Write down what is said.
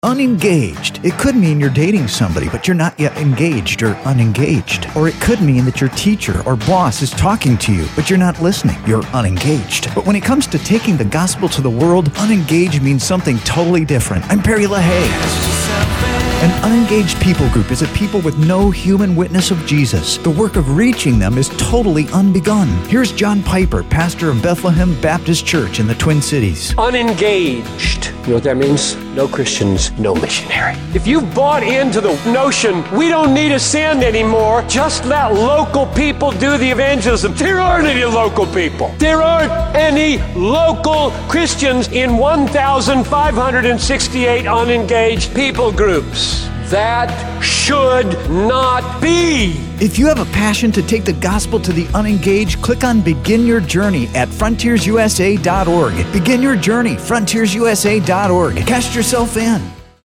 Unengaged. It could mean you're dating somebody, but you're not yet engaged or unengaged. Or it could mean that your teacher or boss is talking to you, but you're not listening. You're unengaged. But when it comes to taking the gospel to the world, unengaged means something totally different. I'm Perry LaHaye. An unengaged people group is a people with no human witness of Jesus. The work of reaching them is totally unbegun. Here's John Piper, pastor of Bethlehem Baptist Church in the Twin Cities. Unengaged. You know what that means? No Christians, no missionary. If you've bought into the notion, we don't need to send anymore, just let local people do the evangelism. There aren't any local people. There aren't any local Christians in 1,568 unengaged people groups. That should not be. If you have a passion to take the gospel to the unengaged, click on Begin Your Journey at frontiersusa.org. Begin your journey, frontiersusa.org. Cast yourself in.